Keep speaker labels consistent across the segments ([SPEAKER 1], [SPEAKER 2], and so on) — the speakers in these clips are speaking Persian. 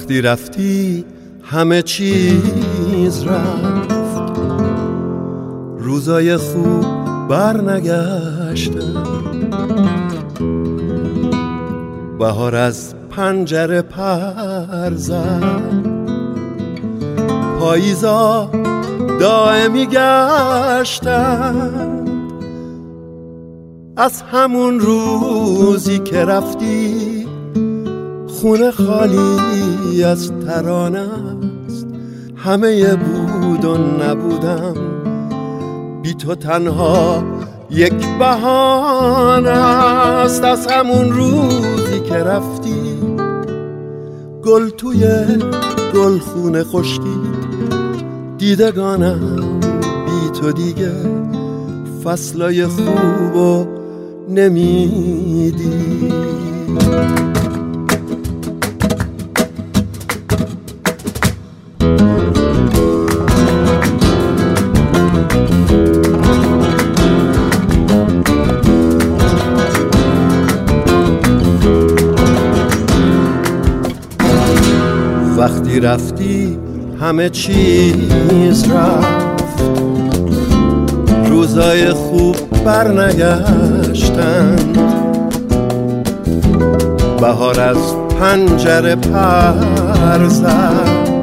[SPEAKER 1] وقتی رفتی همه چیز رفت، روزای خوب برنگشتن، بهار از پنجره پر زد، پاییزا دائمی گشتند. از همون روزی که رفتی خونه خالی از ترانه است، همه بود و نبودم، بی تو تنها یک بهانه است. از همون روزی که رفتی گل توی گلخونه خشکید، دیدگانم بی تو دیگه فصلای خوبو نمیدی. وقتی رفتی همه چیز رفت، روزای خوب برنگشتند، بهار از پنجره پر زد،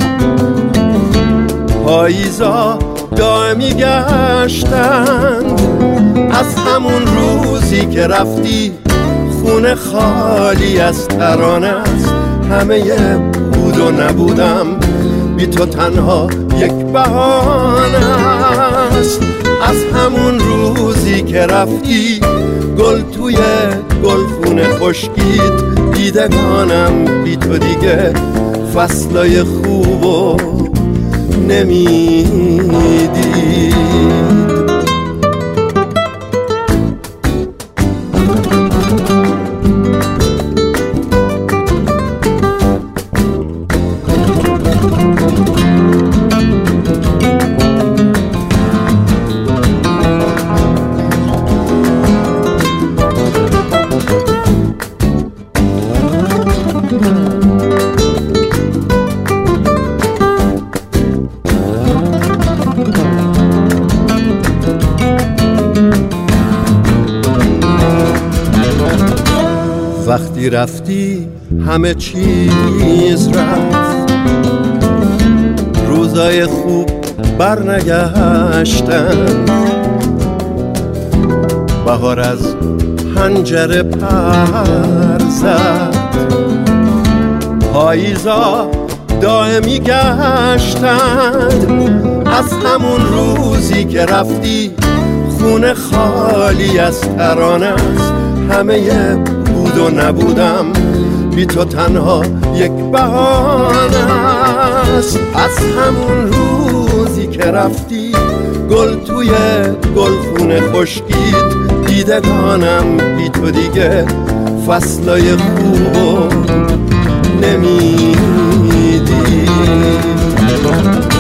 [SPEAKER 1] پاییزا دائمی گشتند. از همون روزی که رفتی خونه خالی از ترانه است، همه بود و نبودم، بی تو تنها یک بهانه است. از همون روزی که رفتی گل توی گلخونه خشکید، دیدگانم بی تو دیگه فصلای خوبو نمیدید. وقتی رفتی همه چیز رفت، روزای خوب برنگشتن، بهار از پنجره پر زد، پاییزا دائمی گشتند. از همون روزی که رفتی خونه خالی از ترانه است، همه بود و نبودم، بی تو تنها یک بهانه است. از همون روزی که رفتی گل توی گلخونه خشکید، دیدگانم بی تو دیگه فصلای خوبو نمیدید.